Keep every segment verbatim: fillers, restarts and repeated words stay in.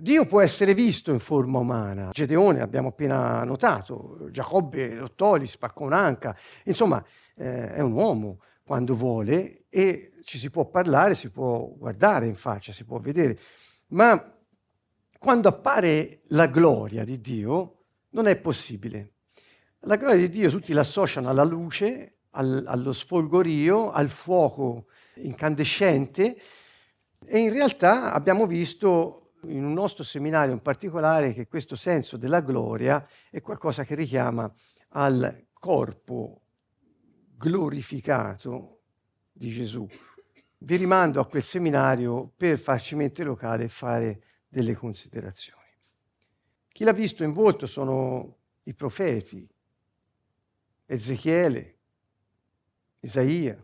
Dio può essere visto in forma umana. Gedeone, abbiamo appena notato, Giacobbe lottò, gli spaccò un'anca. Insomma, eh, è un uomo quando vuole e ci si può parlare, si può guardare in faccia, si può vedere. Ma quando appare la gloria di Dio, non è possibile. La gloria di Dio tutti l'associano alla luce, al, allo sfolgorio, al fuoco incandescente, e in realtà abbiamo visto in un nostro seminario in particolare che questo senso della gloria è qualcosa che richiama al corpo glorificato di Gesù. Vi rimando a quel seminario per farci mente locale e fare delle considerazioni. Chi l'ha visto in volto sono i profeti, Ezechiele, Isaia,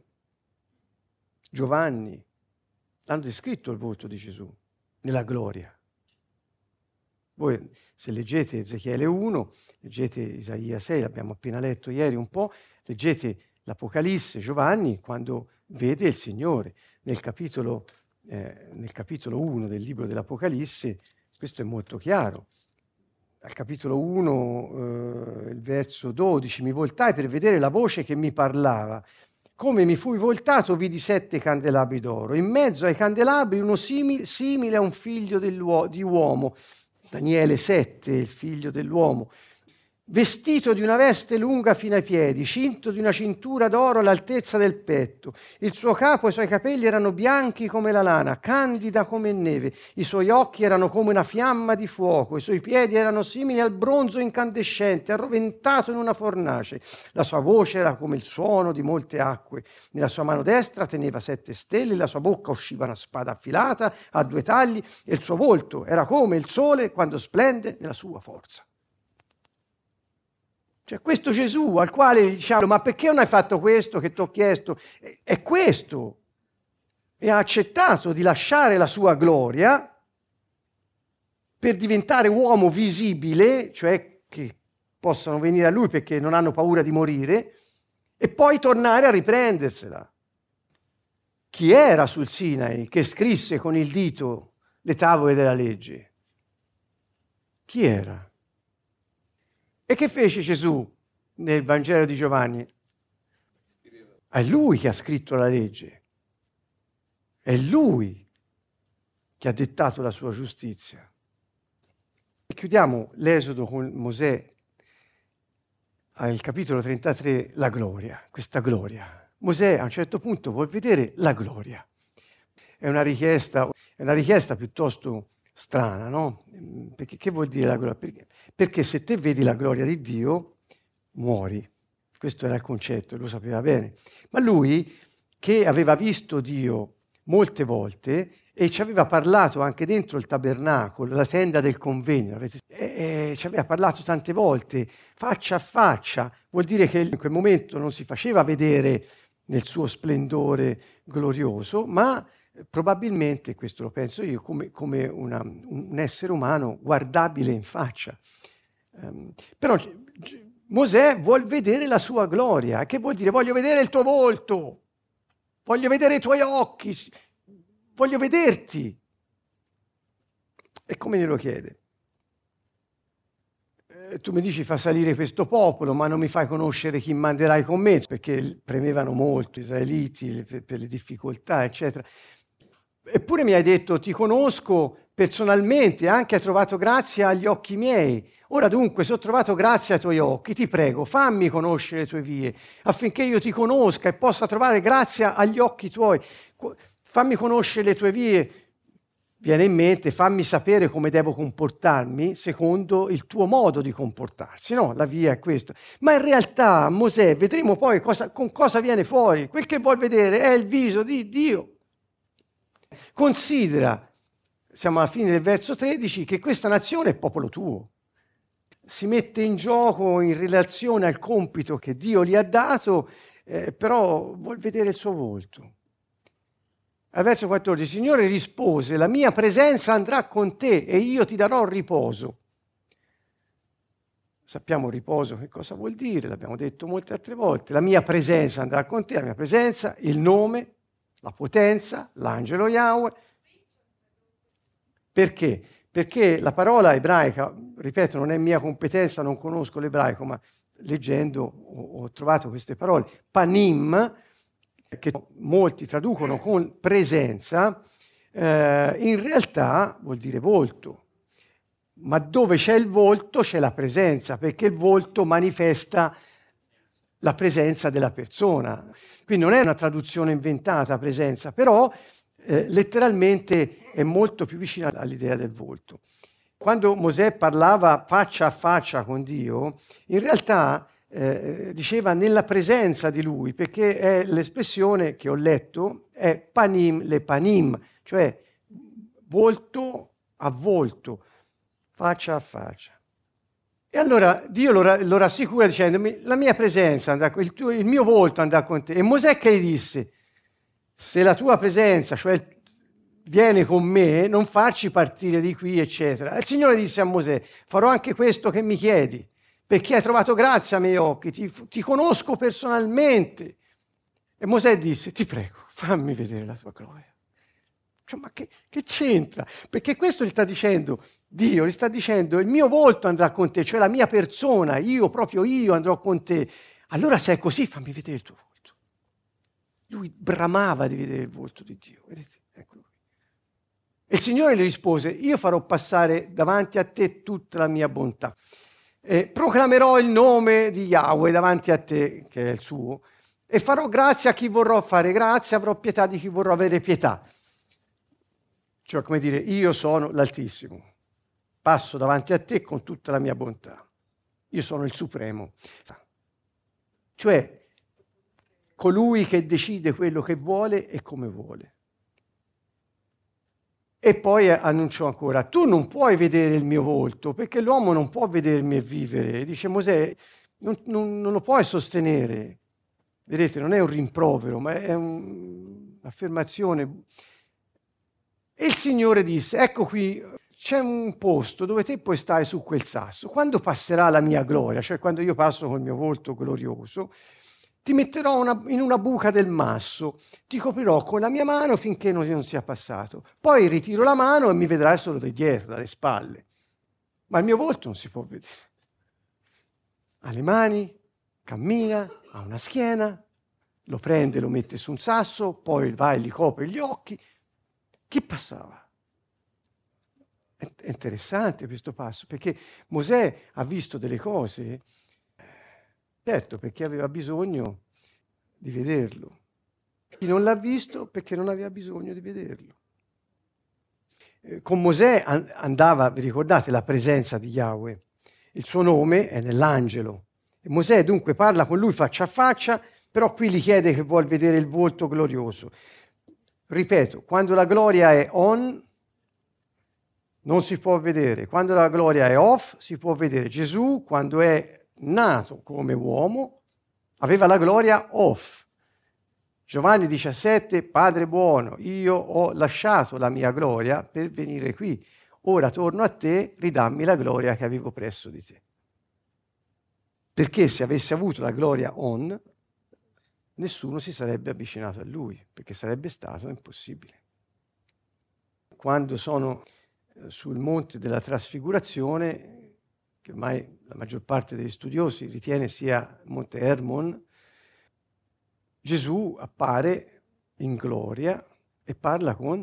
Giovanni, hanno descritto il volto di Gesù nella gloria. Voi se leggete Ezechiele uno, leggete Isaia sei, l'abbiamo appena letto ieri un po', leggete l'Apocalisse, Giovanni, quando vede il Signore. Nel capitolo, eh, nel capitolo uno del libro dell'Apocalisse, questo è molto chiaro. Al capitolo uno, eh, il verso dodici, mi voltai per vedere la voce che mi parlava. Come mi fui voltato, vidi sette candelabri d'oro. In mezzo ai candelabri uno simile, simile a un figlio di uomo. Daniele sette, il figlio dell'uomo. Vestito di una veste lunga fino ai piedi, cinto di una cintura d'oro all'altezza del petto. Il suo capo e i suoi capelli erano bianchi come la lana, candida come neve. I suoi occhi erano come una fiamma di fuoco. I suoi piedi erano simili al bronzo incandescente, arroventato in una fornace. La sua voce era come il suono di molte acque. Nella sua mano destra teneva sette stelle, la sua bocca usciva una spada affilata a due tagli e il suo volto era come il sole quando splende nella sua forza. Cioè questo Gesù al quale diciamo, ma perché non hai fatto questo che ti ho chiesto? È, è questo. E ha accettato di lasciare la sua gloria per diventare uomo visibile, cioè che possano venire a lui perché non hanno paura di morire, e poi tornare a riprendersela. Chi era sul Sinai che scrisse con il dito le tavole della legge? Chi era? E che fece Gesù nel Vangelo di Giovanni? È lui che ha scritto la legge. È lui che ha dettato la sua giustizia. E chiudiamo l'Esodo con Mosè al capitolo trentatré, la gloria, questa gloria. Mosè a un certo punto vuol vedere la gloria. È una richiesta, è una richiesta piuttosto strana, no? Perché che vuol dire la gloria? Perché, perché se te vedi la gloria di Dio, muori. Questo era il concetto, lo sapeva bene. Ma lui, che aveva visto Dio molte volte e ci aveva parlato anche dentro il tabernacolo, la tenda del convegno, avete... e, e ci aveva parlato tante volte, faccia a faccia, vuol dire che in quel momento non si faceva vedere nel suo splendore glorioso, ma probabilmente, questo lo penso io, come, come una, un essere umano guardabile in faccia. Um, però Mosè vuol vedere la sua gloria. Che vuol dire? Voglio vedere il tuo volto, voglio vedere i tuoi occhi, voglio vederti. E come glielo chiede? Eh, tu mi dici fa salire questo popolo, ma non mi fai conoscere chi manderai con me, perché premevano molto gli israeliti per, per le difficoltà, eccetera. Eppure mi hai detto, ti conosco personalmente, anche hai trovato grazia agli occhi miei. Ora dunque, se ho trovato grazia ai tuoi occhi, ti prego, fammi conoscere le tue vie, affinché io ti conosca e possa trovare grazia agli occhi tuoi. Fammi conoscere le tue vie. Viene in mente, fammi sapere come devo comportarmi secondo il tuo modo di comportarsi. No, la via è questa. Ma in realtà, Mosè, vedremo poi cosa, con cosa viene fuori. Quel che vuol vedere è il viso di Dio. Considera, siamo alla fine del verso tredici, che questa nazione è popolo tuo. Si mette in gioco in relazione al compito che Dio gli ha dato, eh, però vuol vedere il suo volto. Al verso quattordici, il Signore rispose, la mia presenza andrà con te e io ti darò riposo. Sappiamo riposo che cosa vuol dire, l'abbiamo detto molte altre volte. La mia presenza andrà con te, la mia presenza, il nome, la potenza, l'angelo Yahweh. Perché? perché la parola ebraica, ripeto, non è mia competenza, non conosco l'ebraico, ma leggendo ho, ho trovato queste parole. Panim, che molti traducono con presenza, eh, in realtà vuol dire volto. Ma dove c'è il volto c'è la presenza, perché il volto manifesta la presenza della persona. Quindi non è una traduzione inventata, presenza, però eh, letteralmente è molto più vicina all'idea del volto. Quando Mosè parlava faccia a faccia con Dio, in realtà eh, diceva nella presenza di lui, perché è l'espressione che ho letto, è panim le panim, cioè volto a volto, faccia a faccia. E allora Dio lo, lo rassicura dicendomi la mia presenza andrà, il, tuo, il mio volto andrà con te. E Mosè che gli disse, se la tua presenza, cioè vieni con me, non farci partire di qui, eccetera. Il Signore disse a Mosè, farò anche questo che mi chiedi, perché hai trovato grazia ai miei occhi, ti, ti conosco personalmente. E Mosè disse, ti prego, fammi vedere la tua gloria. Cioè, ma che, che c'entra? Perché questo gli sta dicendo, Dio gli sta dicendo, il mio volto andrà con te, cioè la mia persona, io, proprio io andrò con te. Allora se è così, fammi vedere il tuo volto. Lui bramava di vedere il volto di Dio, vedete? Eccolo qui. E il Signore gli rispose, io farò passare davanti a te tutta la mia bontà. Eh, proclamerò il nome di Yahweh davanti a te, che è il suo, e farò grazia a chi vorrò fare grazia, avrò pietà di chi vorrò avere pietà. Cioè, come dire, io sono l'Altissimo, passo davanti a te con tutta la mia bontà. Io sono il Supremo. Cioè, colui che decide quello che vuole e come vuole. E poi annunciò ancora, tu non puoi vedere il mio volto, perché l'uomo non può vedermi e vivere. Dice Mosè, non, non, non lo puoi sostenere. Vedete, non è un rimprovero, ma è un, un'affermazione. E il Signore disse, ecco qui, c'è un posto dove te puoi stare su quel sasso. Quando passerà la mia gloria, cioè quando io passo col mio volto glorioso, ti metterò una, in una buca del masso, ti coprirò con la mia mano finché non, non sia passato. Poi ritiro la mano e mi vedrai solo da dietro, dalle spalle. Ma il mio volto non si può vedere. Ha le mani, cammina, ha una schiena, lo prende, lo mette su un sasso, poi va e gli copre gli occhi. Chi passava? È interessante questo passo, perché Mosè ha visto delle cose, certo, perché aveva bisogno di vederlo. Chi non l'ha visto perché non aveva bisogno di vederlo. Eh, con Mosè andava, vi ricordate, la presenza di Yahweh. Il suo nome è nell'angelo. E Mosè dunque parla con lui faccia a faccia, però qui gli chiede che vuol vedere il volto glorioso. Ripeto, quando la gloria è on, non si può vedere. Quando la gloria è off, si può vedere. Gesù, quando è nato come uomo, aveva la gloria off. Giovanni diciassette, Padre buono, io ho lasciato la mia gloria per venire qui. Ora torno a te, ridammi la gloria che avevo presso di te. Perché se avesse avuto la gloria on, nessuno si sarebbe avvicinato a lui, perché sarebbe stato impossibile. Quando sono sul monte della trasfigurazione, che ormai la maggior parte degli studiosi ritiene sia Monte Hermon, Gesù appare in gloria e parla con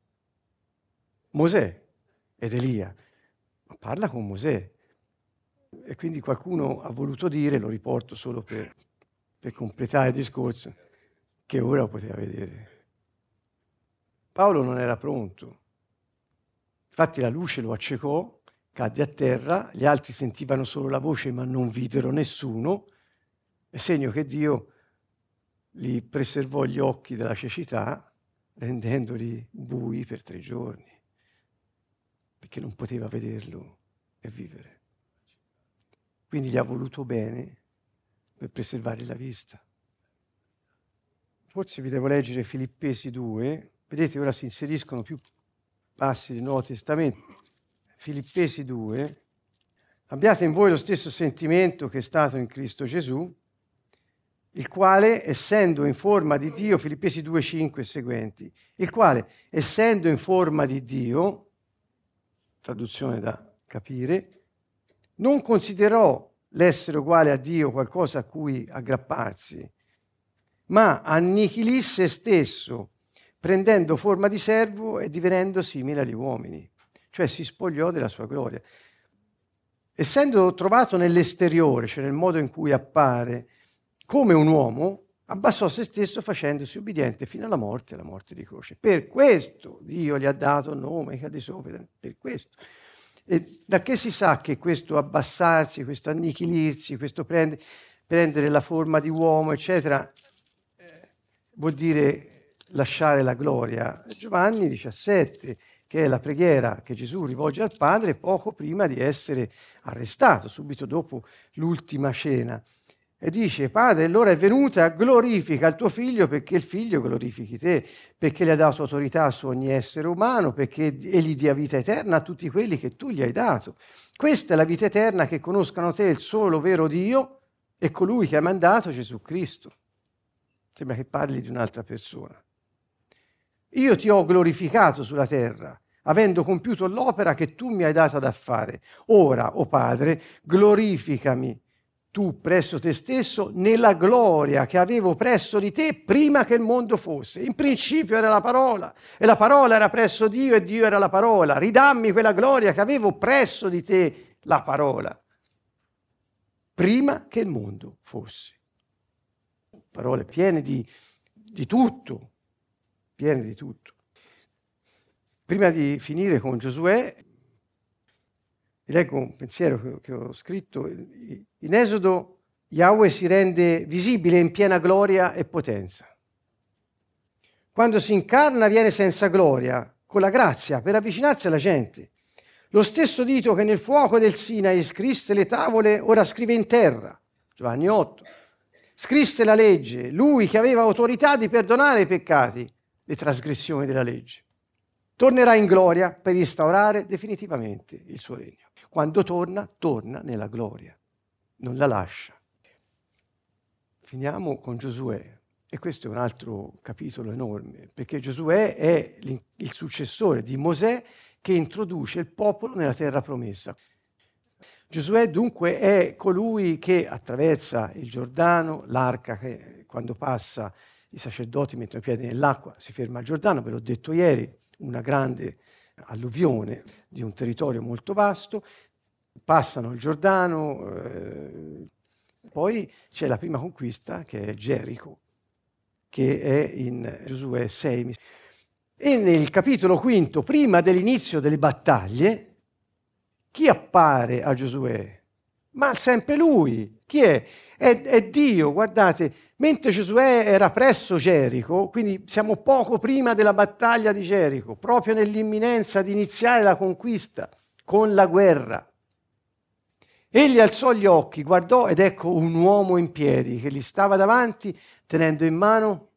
Mosè ed Elia, ma parla con Mosè. E quindi qualcuno ha voluto dire, lo riporto solo per... per completare il discorso, che ora poteva vedere. Paolo non era pronto. Infatti la luce lo accecò, cadde a terra, gli altri sentivano solo la voce ma non videro nessuno, è segno che Dio li preservò gli occhi dalla cecità, rendendoli bui per tre giorni, perché non poteva vederlo e vivere. Quindi gli ha voluto bene per preservare la vista. Forse vi devo leggere Filippesi due, vedete ora si inseriscono più passi del Nuovo Testamento. Filippesi due, abbiate in voi lo stesso sentimento che è stato in Cristo Gesù, il quale, essendo in forma di Dio, Filippesi due, cinque e seguenti, il quale, essendo in forma di Dio, traduzione da capire, non considerò l'essere uguale a Dio qualcosa a cui aggrapparsi, ma annichilì se stesso, prendendo forma di servo e divenendo simile agli uomini, cioè si spogliò della sua gloria. Essendo trovato nell'esteriore, cioè nel modo in cui appare, come un uomo, abbassò se stesso facendosi ubbidiente fino alla morte, la morte di croce. Per questo Dio gli ha dato il nome che ha di sopra, per questo. E da che si sa che questo abbassarsi, questo annichilirsi, questo prendere, prendere la forma di uomo, eccetera, eh, vuol dire lasciare la gloria? Giovanni diciassette, che è la preghiera che Gesù rivolge al Padre poco prima di essere arrestato, subito dopo l'ultima cena. E dice: Padre, l'ora è venuta, glorifica il tuo figlio perché il figlio glorifichi te, perché gli ha dato autorità su ogni essere umano, perché egli dia vita eterna a tutti quelli che tu gli hai dato. Questa è la vita eterna, che conoscano te, il solo vero Dio, e colui che ha mandato Gesù Cristo. Sembra che parli di un'altra persona. Io ti ho glorificato sulla terra, avendo compiuto l'opera che tu mi hai data da fare. Ora, o Padre, glorificami tu presso te stesso nella gloria che avevo presso di te prima che il mondo fosse. In principio era la parola, e la parola era presso Dio, e Dio era la parola. Ridammi quella gloria che avevo presso di te, la parola, prima che il mondo fosse. Parole piene di, di tutto, piene di tutto. Prima di finire con Giosuè, vi leggo un pensiero che, che ho scritto. In Esodo Yahweh si rende visibile in piena gloria e potenza. Quando si incarna viene senza gloria, con la grazia, per avvicinarsi alla gente. Lo stesso dito che nel fuoco del Sinai scrisse le tavole, ora scrive in terra. Giovanni otto. Scrisse la legge, lui che aveva autorità di perdonare i peccati, le trasgressioni della legge. Tornerà in gloria per instaurare definitivamente il suo regno. Quando torna, torna nella gloria, non la lascia. Finiamo con Giosuè, e questo è un altro capitolo enorme, perché Giosuè è il successore di Mosè che introduce il popolo nella terra promessa. Giosuè dunque è colui che attraversa il Giordano, l'arca che quando passa i sacerdoti mettono i piedi nell'acqua, si ferma al Giordano, ve l'ho detto ieri, una grande alluvione di un territorio molto vasto, passano il Giordano, eh, poi c'è la prima conquista che è Gerico, che è in Giosuè sei. E nel capitolo quinto, prima dell'inizio delle battaglie, chi appare a Giosuè? Ma sempre lui. Chi è? È, è Dio, guardate, mentre Giosuè era presso Gerico, quindi siamo poco prima della battaglia di Gerico, proprio nell'imminenza di iniziare la conquista con la guerra. Egli alzò gli occhi, guardò ed ecco un uomo in piedi che gli stava davanti tenendo in mano,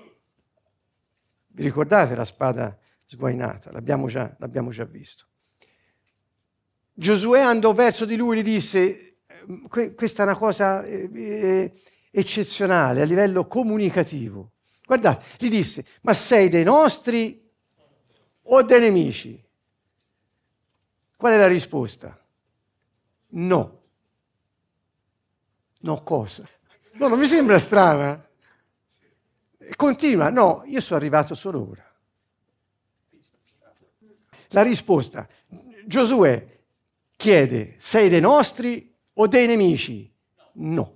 vi ricordate la spada sguainata? L'abbiamo già, l'abbiamo già visto. Giosuè andò verso di lui e gli disse: questa è una cosa eh, eccezionale a livello comunicativo. Guardate, gli disse: ma sei dei nostri o dei nemici? Qual è la risposta? No. No cosa? No, non mi sembra strana? Continua, no, io sono arrivato solo ora. La risposta: Giosuè chiede: sei dei nostri o dei nemici? No.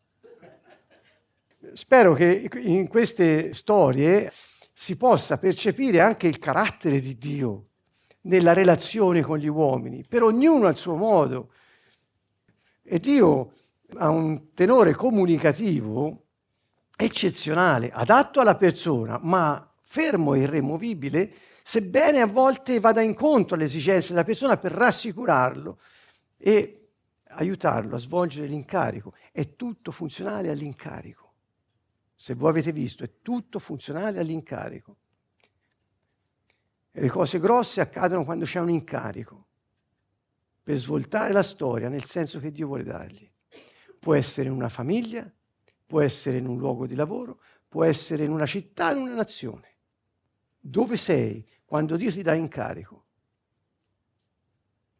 Spero che in queste storie si possa percepire anche il carattere di Dio nella relazione con gli uomini, per ognuno al suo modo. E Dio ha un tenore comunicativo eccezionale, adatto alla persona, ma fermo e irremovibile, sebbene a volte vada incontro alle esigenze della persona per rassicurarlo e aiutarlo a svolgere l'incarico. È tutto funzionale all'incarico. Se voi avete visto, è tutto funzionale all'incarico. E le cose grosse accadono quando c'è un incarico per svoltare la storia nel senso che Dio vuole dargli. Può essere in una famiglia, può essere in un luogo di lavoro, può essere in una città, in una nazione. Dove sei quando Dio ti dà incarico?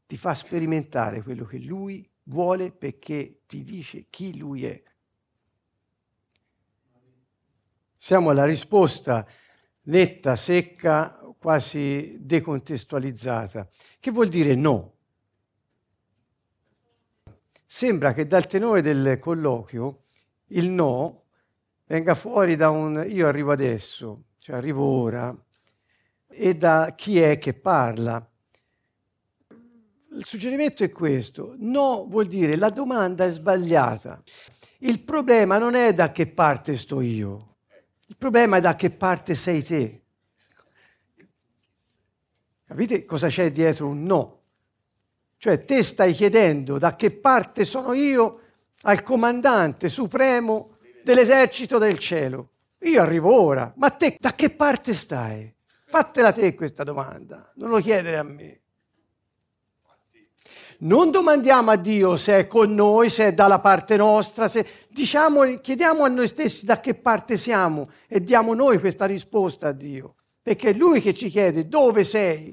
ti fa sperimentare quello che lui vuole perché ti dice chi lui è. Siamo alla risposta netta, secca, quasi decontestualizzata. Che vuol dire no? Sembra che dal tenore del colloquio il no venga fuori da un io arrivo adesso, cioè arrivo ora, e da chi è che parla. Il suggerimento è questo: no vuol dire la domanda è sbagliata. Il problema non è da che parte sto io, il problema è da che parte sei te. Capite cosa c'è dietro un no? Cioè te stai chiedendo da che parte sono io al comandante supremo dell'esercito del cielo. Io arrivo ora, ma te da che parte stai? Fatela te questa domanda, non lo chiedere a me. Non domandiamo a Dio se è con noi, se è dalla parte nostra, se diciamo, chiediamo a noi stessi da che parte siamo e diamo noi questa risposta a Dio, perché è Lui che ci chiede dove sei.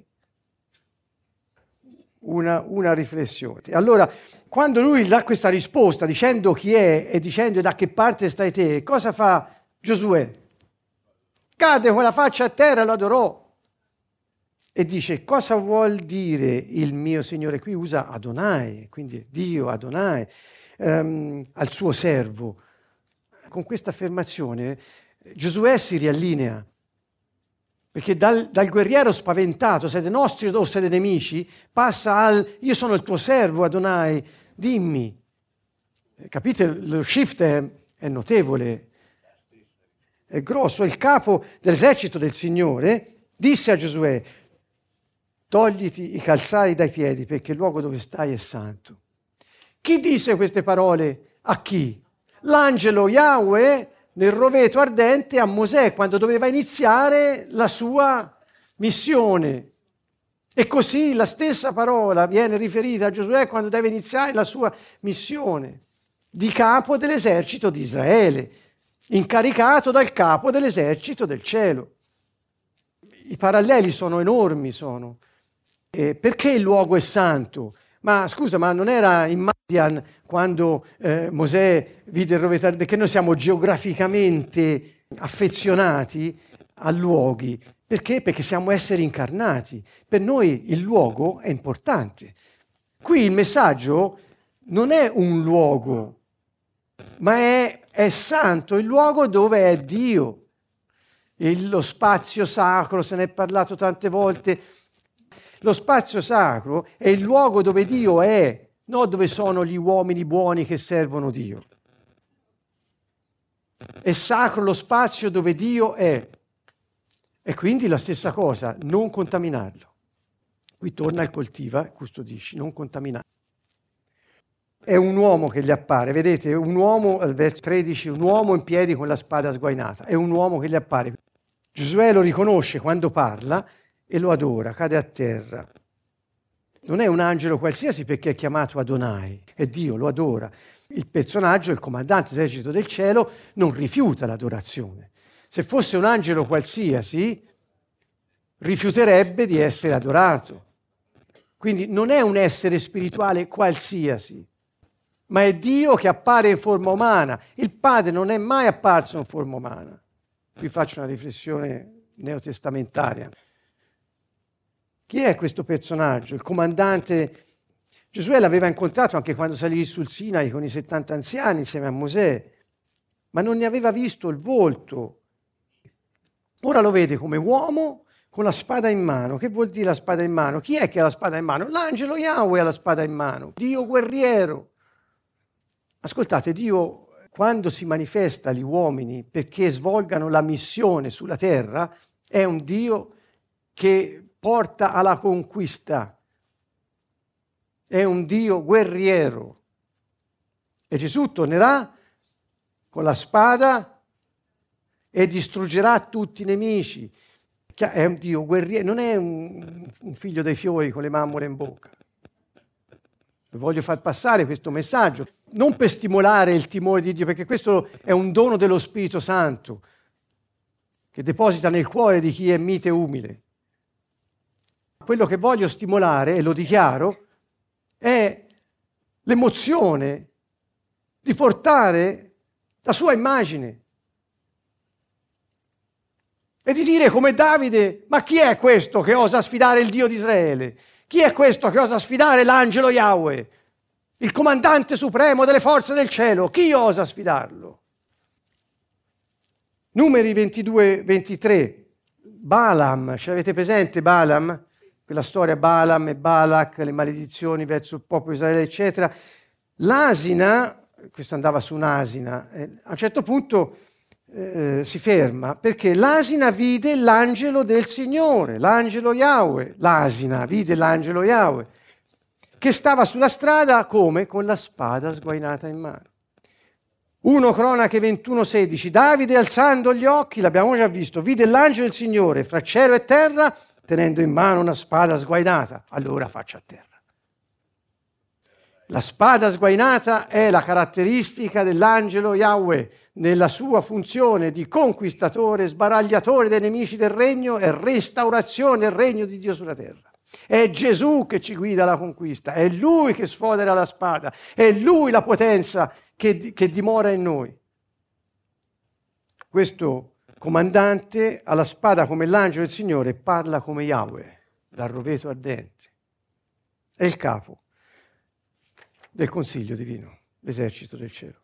Una, una riflessione. Allora, quando lui dà questa risposta dicendo chi è e dicendo da che parte stai te, cosa fa Giosuè? Cade con la faccia a terra e lo adorò. E dice, cosa vuol dire il mio Signore? Qui usa Adonai, quindi Dio, Adonai, ehm, al suo servo. Con questa affermazione Giosuè si riallinea. Perché dal, dal guerriero spaventato, siete nostri o siete nemici, passa al io sono il tuo servo, Adonai, dimmi. Capite? Lo shift è, è notevole, è grosso. Il capo dell'esercito del Signore disse a Giosuè, togliti i calzari dai piedi perché il luogo dove stai è santo. Chi disse queste parole? A chi? L'angelo Yahweh nel roveto ardente a Mosè quando doveva iniziare la sua missione. E così la stessa parola viene riferita a Giosuè quando deve iniziare la sua missione di capo dell'esercito di Israele, incaricato dal capo dell'esercito del cielo. I paralleli sono enormi, sono. Eh, perché il luogo è santo? Ma scusa, ma non era in Madian quando eh, Mosè vide il roveto ardente, che noi siamo geograficamente affezionati a luoghi. Perché? Perché siamo esseri incarnati. Per noi il luogo è importante. Qui il messaggio non è un luogo, ma è, è santo, il luogo dove è Dio. Il, lo spazio sacro, se ne è parlato tante volte. Lo spazio sacro è il luogo dove Dio è, non dove sono gli uomini buoni che servono Dio. È sacro lo spazio dove Dio è. E quindi la stessa cosa, non contaminarlo. Qui torna il coltiva, custodisci, non contaminarlo. È un uomo che gli appare, vedete, un uomo, al verso tredici, un uomo in piedi con la spada sguainata, è un uomo che gli appare. Giosuè lo riconosce quando parla e lo adora, cade a terra. Non è un angelo qualsiasi perché è chiamato Adonai, è Dio, lo adora. Il personaggio, il comandante dell'esercito del cielo, non rifiuta l'adorazione. Se fosse un angelo qualsiasi, rifiuterebbe di essere adorato. Quindi non è un essere spirituale qualsiasi, ma è Dio che appare in forma umana. Il Padre non è mai apparso in forma umana. Qui faccio una riflessione neotestamentaria. Chi è questo personaggio? Il comandante. Giosuè l'aveva incontrato anche quando salì sul Sinai con i settanta anziani insieme a Mosè, ma non ne aveva visto il volto. Ora lo vede come uomo con la spada in mano. Che vuol dire la spada in mano? Chi è che ha la spada in mano? L'angelo Yahweh ha la spada in mano, Dio guerriero. Ascoltate, Dio quando si manifesta agli uomini perché svolgano la missione sulla terra è un Dio che porta alla conquista. È un Dio guerriero. E Gesù tornerà con la spada e distruggerà tutti i nemici. È un Dio guerriero, non è un, un figlio dei fiori con le mammole in bocca. Voglio far passare questo messaggio, non per stimolare il timore di Dio, perché questo è un dono dello Spirito Santo che deposita nel cuore di chi è mite e umile. Quello che voglio stimolare, e lo dichiaro, è l'emozione di portare la sua immagine e di dire come Davide: ma chi è questo che osa sfidare il Dio di Israele? Chi è questo che osa sfidare l'angelo Yahweh, il comandante supremo delle forze del cielo? Chi osa sfidarlo? Numeri ventidue ventitré. Balaam, ce l'avete presente Balaam? Quella storia Balaam e Balak, le maledizioni verso il popolo di Israele, eccetera. L'asina, questo andava su un'asina, eh, a un certo punto eh, si ferma perché l'asina vide l'angelo del Signore, l'angelo Yahweh. L'asina vide l'angelo Yahweh che stava sulla strada come? Con la spada sguainata in mano. Primo Cronache ventuno sedici. Davide, alzando gli occhi, l'abbiamo già visto, vide l'angelo del Signore fra cielo e terra tenendo in mano una spada sguainata. Allora faccia a terra. La spada sguainata è la caratteristica dell'angelo Yahweh nella sua funzione di conquistatore, sbaragliatore dei nemici del regno e restaurazione del regno di Dio sulla terra. È Gesù che ci guida alla conquista, è Lui che sfodera la spada, è Lui la potenza che, che dimora in noi. Questo comandante ha la spada come l'angelo del Signore e parla come Yahweh, dal roveto ardente. È il capo del Consiglio divino, l'esercito del cielo.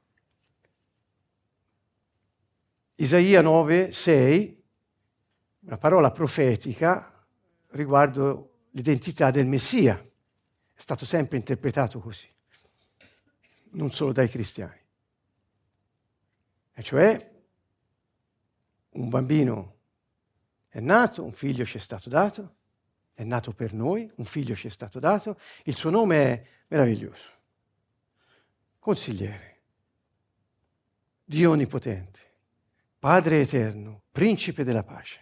Isaia nove sei, una parola profetica riguardo l'identità del Messia. È stato sempre interpretato così, non solo dai cristiani. E cioè, un bambino è nato, un figlio ci è stato dato, è nato per noi, un figlio ci è stato dato, il suo nome è meraviglioso. Consigliere, Dio onnipotente, Padre eterno, principe della pace.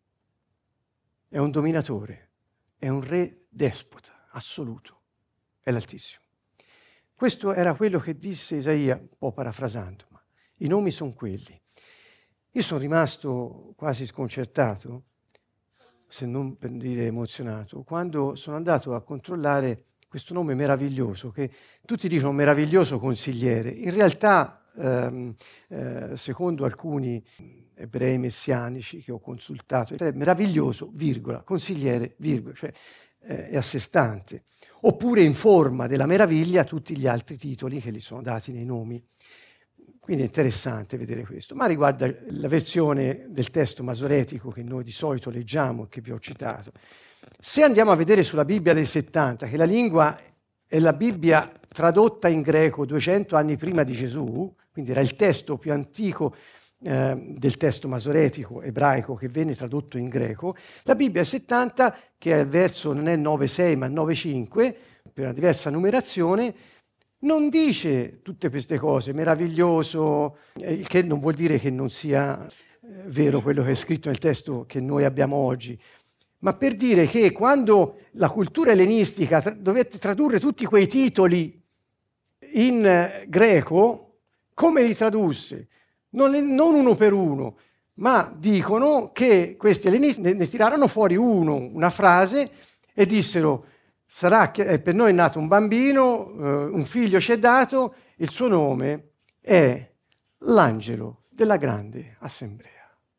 È un dominatore, è un re despota, assoluto, è l'Altissimo. Questo era quello che disse Isaia, un po' parafrasando, ma i nomi sono quelli. Io sono rimasto quasi sconcertato, se non per dire emozionato, quando sono andato a controllare questo nome meraviglioso, che tutti dicono meraviglioso consigliere. In realtà, ehm, eh, secondo alcuni ebrei messianici che ho consultato, è meraviglioso, virgola, consigliere, virgola, cioè eh, è a sé stante. Oppure in forma della meraviglia tutti gli altri titoli che gli sono dati nei nomi. Quindi è interessante vedere questo. Ma riguarda la versione del testo masoretico che noi di solito leggiamo e che vi ho citato. Se andiamo a vedere sulla Bibbia del settanta, che la lingua è la Bibbia tradotta in greco duecento anni prima di Gesù, quindi era il testo più antico eh, del testo masoretico ebraico che venne tradotto in greco, la Bibbia del settanta, che è il verso non è nove sei ma nove cinque, per una diversa numerazione, non dice tutte queste cose, meraviglioso, il che non vuol dire che non sia eh, vero quello che è scritto nel testo che noi abbiamo oggi, ma per dire che quando la cultura ellenistica tra- dovette tradurre tutti quei titoli in eh, greco, come li tradusse? Non, non uno per uno, ma dicono che questi ellenisti ne, ne tirarono fuori uno, una frase, e dissero: sarà che per noi è nato un bambino, eh, un figlio ci è dato, il suo nome è l'angelo della grande assemblea.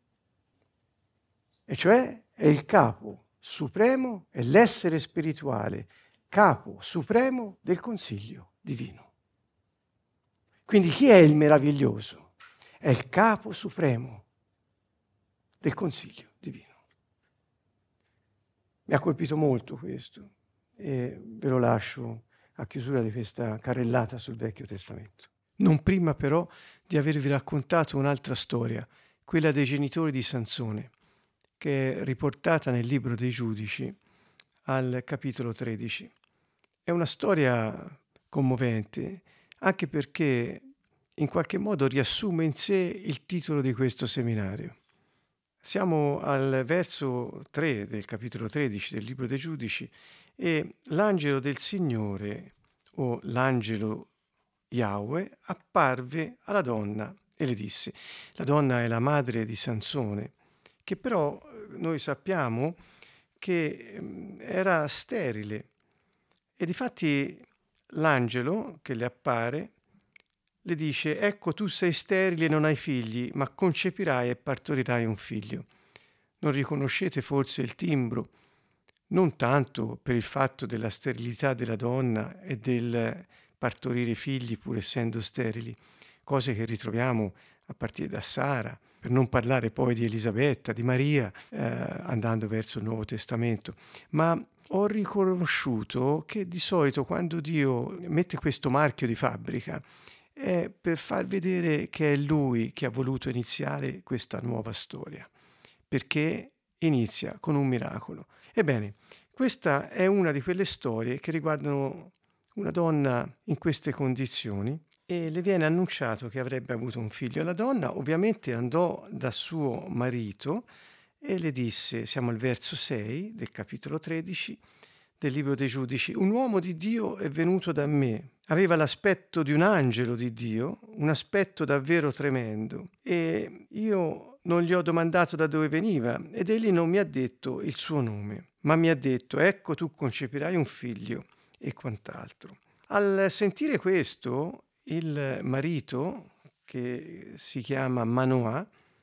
E cioè è il capo supremo, è l'essere spirituale, capo supremo del consiglio divino. Quindi chi è il meraviglioso? È il capo supremo del consiglio divino. Mi ha colpito molto questo e ve lo lascio a chiusura di questa carrellata sul Vecchio Testamento. Non prima però di avervi raccontato un'altra storia, quella dei genitori di Sansone, che è riportata nel libro dei Giudici al capitolo tredici. È una storia commovente, anche perché in qualche modo riassume in sé il titolo di questo seminario. Siamo al verso tre del capitolo tredici del libro dei Giudici e l'angelo del Signore, o l'angelo Yahweh, apparve alla donna e le disse. La donna è la madre di Sansone, che però noi sappiamo che era sterile e difatti l'angelo che le appare le dice: ecco, tu sei sterile e non hai figli, ma concepirai e partorirai un figlio. Non riconoscete forse il timbro? Non tanto per il fatto della sterilità della donna e del partorire figli pur essendo sterili, cose che ritroviamo a partire da Sara, per non parlare poi di Elisabetta, di Maria, eh, andando verso il Nuovo Testamento. Ma ho riconosciuto che di solito quando Dio mette questo marchio di fabbrica è per far vedere che è Lui che ha voluto iniziare questa nuova storia, perché inizia con un miracolo. Ebbene, questa è una di quelle storie che riguardano una donna in queste condizioni e le viene annunciato che avrebbe avuto un figlio. La donna ovviamente andò da suo marito e le disse, siamo al verso sei del capitolo tredici del libro dei Giudici: un uomo di Dio è venuto da me, aveva l'aspetto di un angelo di Dio, un aspetto davvero tremendo, e io non gli ho domandato da dove veniva ed egli non mi ha detto il suo nome, ma mi ha detto: ecco, tu concepirai un figlio e quant'altro. Al sentire questo, il marito, che si chiama Manoah,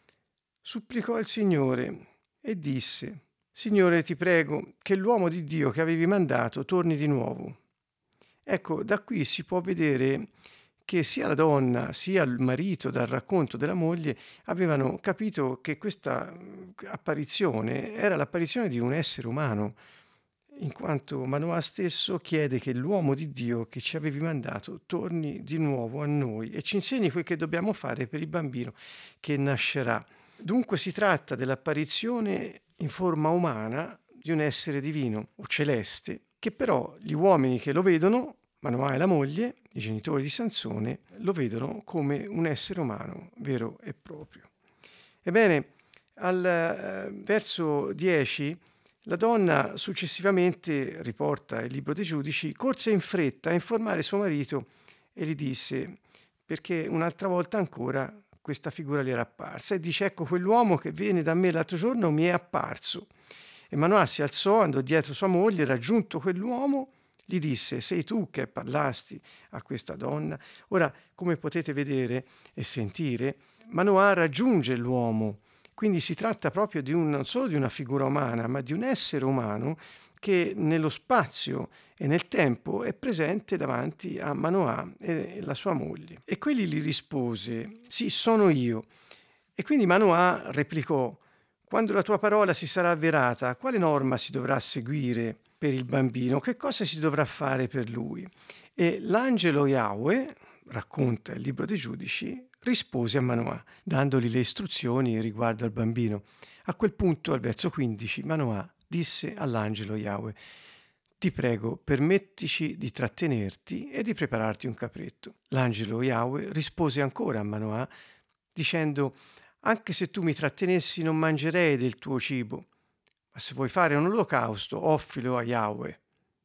supplicò il Signore e disse: Signore, ti prego che l'uomo di Dio che avevi mandato torni di nuovo. Ecco, da qui si può vedere che sia la donna sia il marito, dal racconto della moglie, avevano capito che questa apparizione era l'apparizione di un essere umano, in quanto Manoah stesso chiede che l'uomo di Dio che ci avevi mandato torni di nuovo a noi e ci insegni quel che dobbiamo fare per il bambino che nascerà. Dunque si tratta dell'apparizione in forma umana di un essere divino o celeste, che però gli uomini che lo vedono, Manoah e la moglie, i genitori di Sansone, lo vedono come un essere umano vero e proprio. Ebbene, al eh, verso dieci, la donna successivamente, riporta il libro dei Giudici, corse in fretta a informare suo marito e gli disse, perché un'altra volta ancora questa figura le era apparsa, e dice: ecco, quell'uomo che viene da me l'altro giorno mi è apparso. E Manoah si alzò, andò dietro sua moglie, raggiunto quell'uomo, gli disse: sei tu che parlasti a questa donna? Ora, come potete vedere e sentire, Manoah raggiunge l'uomo, quindi si tratta proprio di un, non solo di una figura umana, ma di un essere umano che nello spazio e nel tempo è presente davanti a Manoah e la sua moglie. E quelli gli rispose: sì, sono io. E quindi Manoah replicò: quando la tua parola si sarà avverata, quale norma si dovrà seguire per il bambino? Che cosa si dovrà fare per lui? E l'angelo Yahweh, racconta il libro dei Giudici, rispose a Manoah, dandogli le istruzioni riguardo al bambino. A quel punto, al verso quindici, Manoah disse all'angelo Yahweh: ti prego, permettici di trattenerti e di prepararti un capretto. L'angelo Yahweh rispose ancora a Manoah dicendo: anche se tu mi trattenessi non mangerei del tuo cibo, ma se vuoi fare un olocausto offrilo a Yahweh.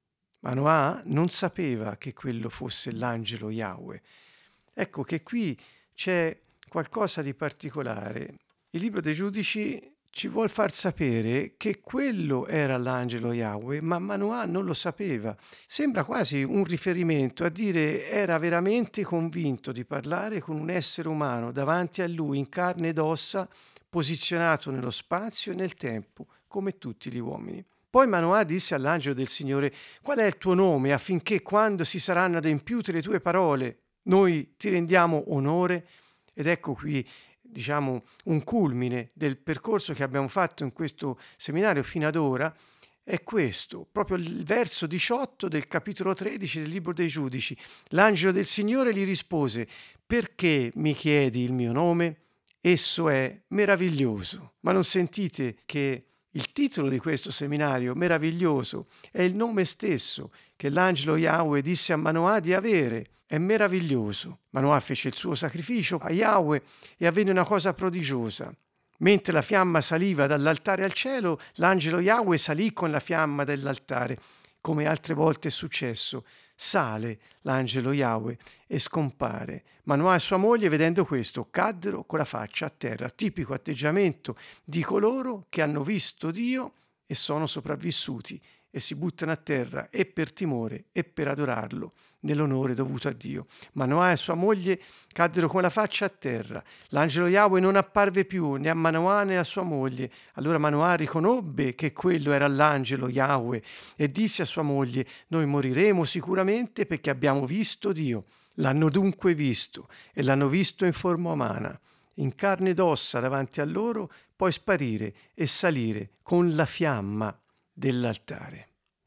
Manoah non sapeva che quello fosse l'angelo Yahweh. Ecco che qui c'è qualcosa di particolare. Il libro dei Giudici ci vuol far sapere che quello era l'angelo Yahweh, ma Manoah non lo sapeva. Sembra quasi un riferimento a dire era veramente convinto di parlare con un essere umano davanti a lui in carne ed ossa, posizionato nello spazio e nel tempo, come tutti gli uomini. Poi Manoah disse all'angelo del Signore: qual è il tuo nome, affinché quando si saranno adempiute le tue parole noi ti rendiamo onore? Ed ecco qui, diciamo, un culmine del percorso che abbiamo fatto in questo seminario fino ad ora, è questo, proprio il verso diciotto del capitolo tredici del libro dei Giudici. L'angelo del Signore gli rispose: perché mi chiedi il mio nome? Esso è meraviglioso. Ma non sentite che il titolo di questo seminario, meraviglioso, è il nome stesso che l'angelo Yahweh disse a Manoah di avere. È meraviglioso. Manoah fece il suo sacrificio a Yahweh e avvenne una cosa prodigiosa. Mentre la fiamma saliva dall'altare al cielo, l'angelo Yahweh salì con la fiamma dell'altare. Come altre volte è successo, sale l'angelo Yahweh e scompare. Manoah e sua moglie, vedendo questo, caddero con la faccia a terra, tipico atteggiamento di coloro che hanno visto Dio e sono sopravvissuti e si buttano a terra e per timore e per adorarlo nell'onore dovuto a Dio. Manoah e sua moglie caddero con la faccia a terra. L'angelo Yahweh non apparve più né a Manoah né a sua moglie. Allora Manoah riconobbe che quello era l'angelo Yahweh e disse a sua moglie: noi moriremo sicuramente perché abbiamo visto Dio. L'hanno dunque visto e l'hanno visto in forma umana, in carne ed ossa davanti a loro, poi sparire e salire con la fiamma dell'altare.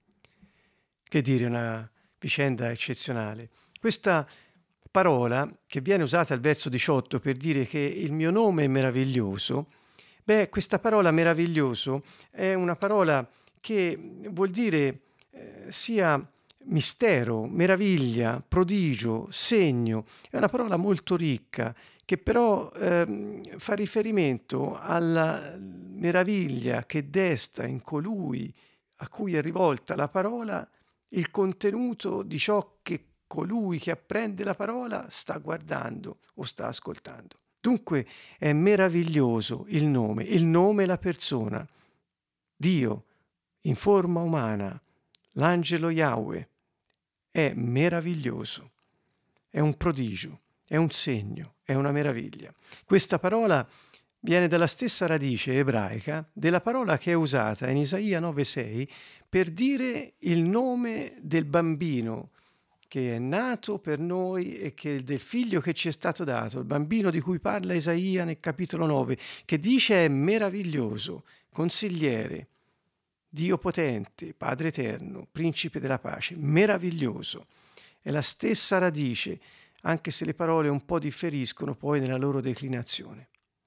Che dire, una vicenda eccezionale. Questa parola che viene usata al verso diciotto per dire che il mio nome è meraviglioso, beh, questa parola meraviglioso è una parola che vuol dire eh, sia mistero, meraviglia, prodigio, segno. È una parola molto ricca che però eh, fa riferimento alla meraviglia che desta in colui a cui è rivolta la parola il contenuto di ciò che colui che apprende la parola sta guardando o sta ascoltando. Dunque è meraviglioso il nome, il nome è la persona, Dio in forma umana, l'angelo Yahweh, è meraviglioso, è un prodigio, è un segno, è una meraviglia. Questa parola viene dalla stessa radice ebraica della parola che è usata in Isaia nove sei per dire il nome del bambino che è nato per noi e che del figlio che ci è stato dato, il bambino di cui parla Isaia nel capitolo nove, che dice è meraviglioso, consigliere, Dio potente, Padre eterno, principe della pace, meraviglioso. È la stessa radice, anche se le parole un po' differiscono poi nella loro declinazione.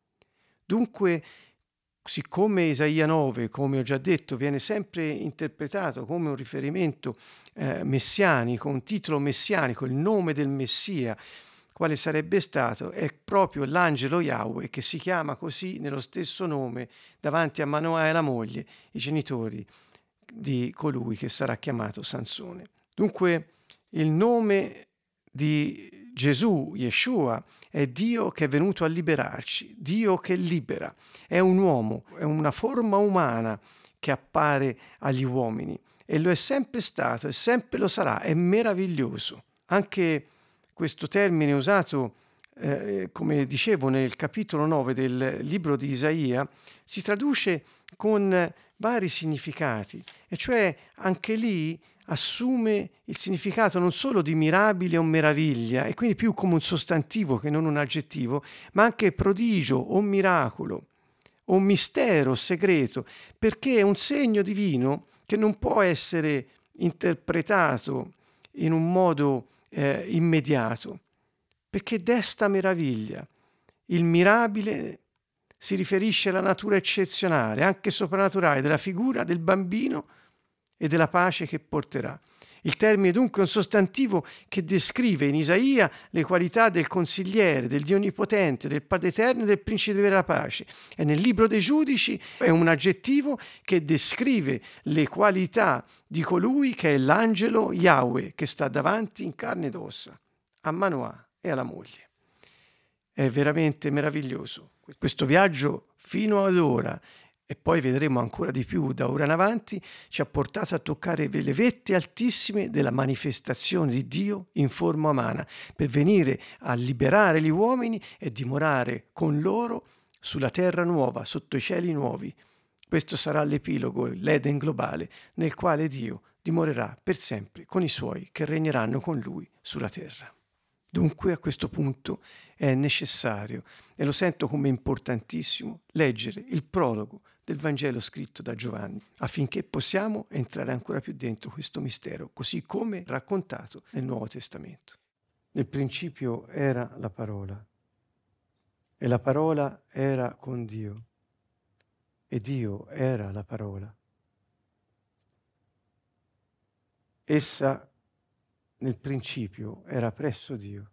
Dunque, siccome Isaia nove, come ho già detto, viene sempre interpretato come un riferimento eh, messianico, un titolo messianico, il nome del Messia, quale sarebbe stato, è proprio l'angelo Yahweh che si chiama così nello stesso nome davanti a Manoah e la moglie, i genitori di colui che sarà chiamato Sansone. Dunque il nome di Gesù, Yeshua, è Dio che è venuto a liberarci, Dio che libera, è un uomo, è una forma umana che appare agli uomini e lo è sempre stato e sempre lo sarà, è meraviglioso. Anche questo termine usato, eh, come dicevo, nel capitolo nove del libro di Isaia, si traduce con vari significati, e cioè anche lì assume il significato non solo di mirabile o meraviglia, e quindi più come un sostantivo che non un aggettivo, ma anche prodigio o miracolo o mistero segreto, perché è un segno divino che non può essere interpretato in un modo eh, immediato, perché desta meraviglia. Il mirabile si riferisce alla natura eccezionale, anche soprannaturale, della figura del bambino e della pace che porterà. Il termine dunque è un sostantivo che descrive in Isaia le qualità del consigliere, del Dio onnipotente, del Padre eterno e del principe della pace. E nel libro dei giudici è un aggettivo che descrive le qualità di colui che è l'angelo Yahweh che sta davanti in carne ed ossa a Manoah e alla moglie. È veramente meraviglioso questo viaggio fino ad ora, e poi vedremo ancora di più da ora in avanti, ci ha portato a toccare le vette altissime della manifestazione di Dio in forma umana, per venire a liberare gli uomini e dimorare con loro sulla terra nuova, sotto i cieli nuovi. Questo sarà l'epilogo, l'Eden globale, nel quale Dio dimorerà per sempre con i suoi che regneranno con lui sulla terra. Dunque a questo punto è necessario, e lo sento come importantissimo, leggere il prologo del Vangelo scritto da Giovanni, affinché possiamo entrare ancora più dentro questo mistero, così come raccontato nel Nuovo Testamento. Nel principio era la parola, e la parola era con Dio, e Dio era la parola. Essa nel principio era presso Dio.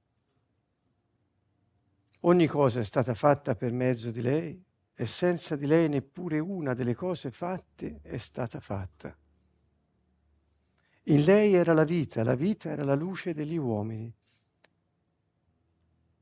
Ogni cosa è stata fatta per mezzo di lei, e senza di lei neppure una delle cose fatte è stata fatta. In lei era la vita, la vita era la luce degli uomini.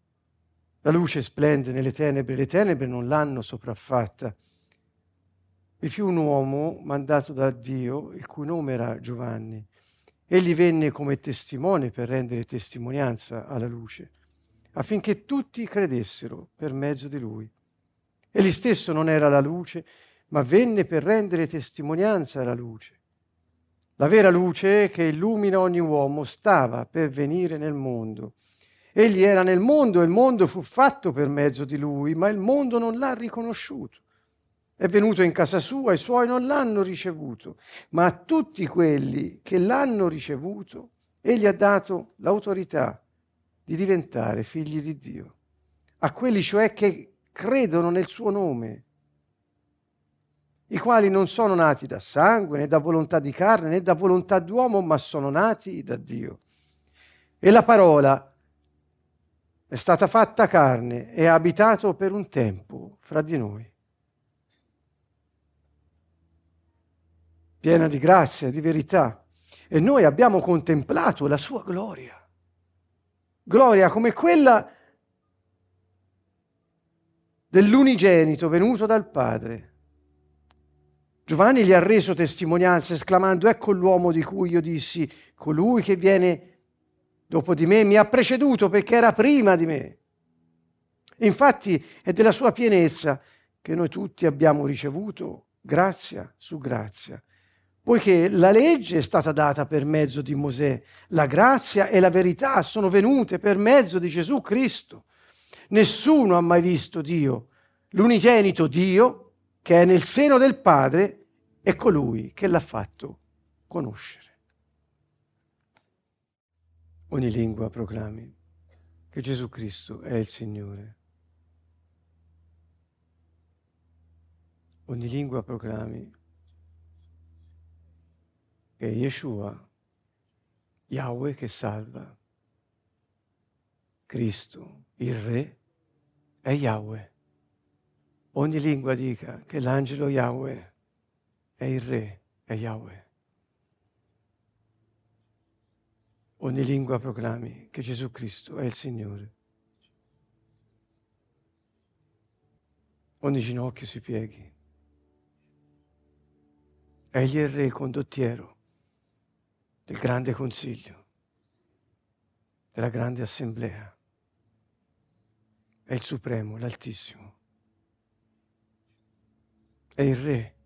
La luce splende nelle tenebre, le tenebre non l'hanno sopraffatta. Vi fu un uomo mandato da Dio, il cui nome era Giovanni. Egli venne come testimone per rendere testimonianza alla luce, affinché tutti credessero per mezzo di lui. Egli stesso non era la luce, ma venne per rendere testimonianza alla luce. La vera luce che illumina ogni uomo stava per venire nel mondo. Egli era nel mondo e il mondo fu fatto per mezzo di lui, ma il mondo non l'ha riconosciuto. È venuto in casa sua, i suoi non l'hanno ricevuto, ma a tutti quelli che l'hanno ricevuto, egli ha dato l'autorità di diventare figli di Dio. A quelli cioè che credono nel suo nome, i quali non sono nati da sangue, né da volontà di carne, né da volontà d'uomo, ma sono nati da Dio. E la parola è stata fatta carne e ha abitato per un tempo fra di noi, piena di grazia e di verità. E noi abbiamo contemplato la sua gloria. Gloria come quella dell'unigenito venuto dal Padre. Giovanni gli ha reso testimonianza esclamando: ecco l'uomo di cui io dissi, colui che viene dopo di me mi ha preceduto perché era prima di me. Infatti è della sua pienezza che noi tutti abbiamo ricevuto grazia su grazia, poiché la legge è stata data per mezzo di Mosè, la grazia e la verità sono venute per mezzo di Gesù Cristo. Nessuno ha mai visto Dio, l'unigenito Dio che è nel seno del Padre è colui che l'ha fatto conoscere. Ogni lingua proclami che Gesù Cristo è il Signore. Ogni lingua proclami che Yeshua, Yahweh che salva, Cristo, il Re, è Yahweh. Ogni lingua dica che l'angelo Yahweh è il Re, è Yahweh. Ogni lingua proclami che Gesù Cristo è il Signore. Ogni ginocchio si pieghi. Egli è il Re condottiero del grande consiglio, della grande assemblea. È il Supremo, l'Altissimo. È il Re